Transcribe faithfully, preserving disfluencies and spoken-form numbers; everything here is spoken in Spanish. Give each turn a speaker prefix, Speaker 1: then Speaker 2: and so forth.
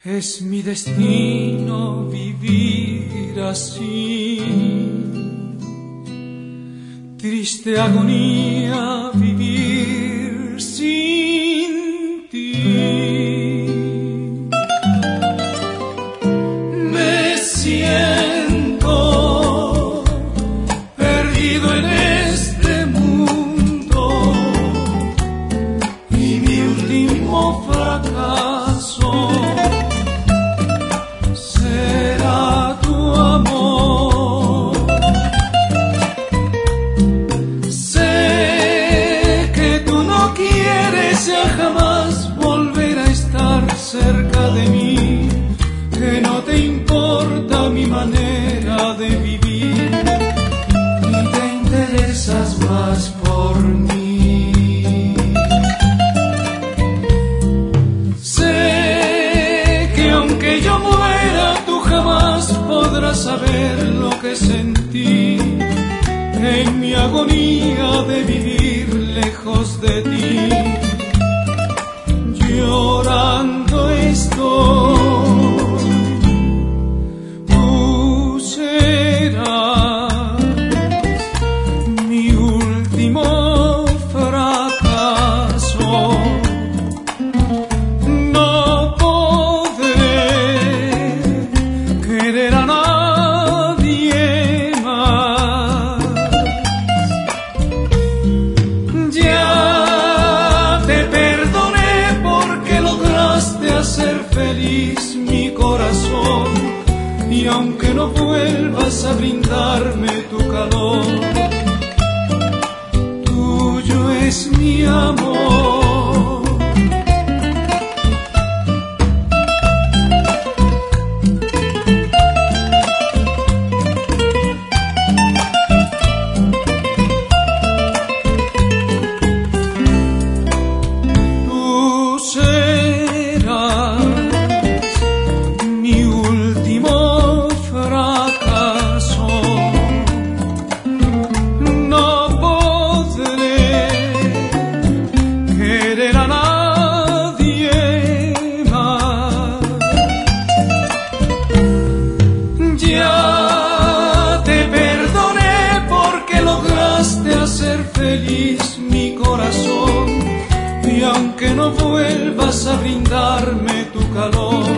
Speaker 1: Es mi destino vivir así, triste agonía vivir sin ti. Me siento perdido en este mundo y mi último fracaso será tu amor. Sé que tú no quieres ya jamás volver a estar cerca de mí, que no te importa mi manera de vivir, ni te interesas más por mí. Sé que aunque yo muera, tú jamás podrás saber lo que sentí en mi agonía de vivir lejos de ti. Llorando estoy, tú serás mi último fracaso. No podré querer a nadie más. Ya te perdoné porque lograste hacer feliz mi corazón, y aunque no vuelvas a brindarme tu calor, tuyo es mi amor. Tú serás mi último fracaso. No podré querer a nadie más. Ya te perdoné porque lograste hacer feliz mi corazón, y aunque no vuelvas a brindarme tu calor,